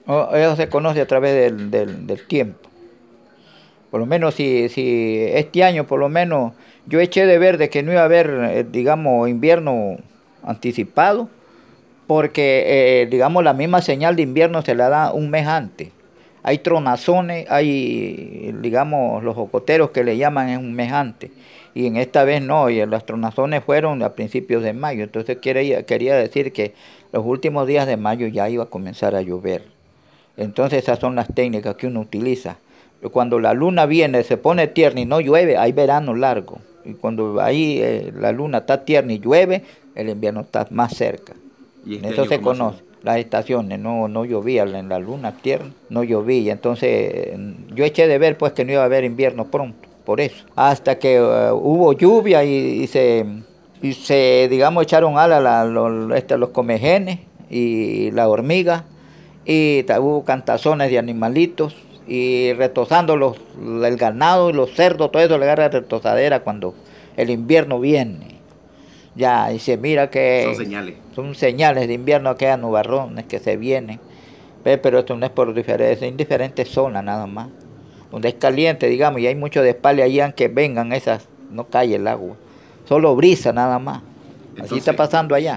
Eso se conoce a través del tiempo. Por lo menos si este año, por lo menos, yo eché de ver de que no iba a haber, digamos, invierno anticipado, porque, digamos, la misma señal de invierno se la da un mes antes. Hay tronazones, hay, digamos, los jocoteros que le llaman en un mes antes. Y en esta vez no, y las tronazones fueron a principios de mayo. Entonces quería decir que los últimos días de mayo ya iba a comenzar a llover. Entonces esas son las técnicas que uno utiliza. Cuando la luna viene, se pone tierna y no llueve, hay verano largo. Y cuando ahí la luna está tierna y llueve, el invierno está más cerca. ¿Y En este eso año se cómo ha sido? conoce las estaciones, no llovía en la luna tierna, no llovía. Entonces yo eché de ver pues que no iba a haber invierno pronto, por eso. Hasta que hubo lluvia y se, digamos, echaron alas los comejenes y la hormiga y hubo cantazones de animalitos y retozando el ganado y los cerdos, todo eso le agarra retozadera cuando el invierno viene. Ya, y se mira Son que señales. son señales de invierno, aquellas nubarrones que se vienen. Pero esto no es por diferentes, en diferentes zonas nada más. Donde es caliente, digamos, y hay mucho despalle allá, aunque vengan esas, no cae el agua. Solo brisa nada más. Así está Entonces, pasando allá.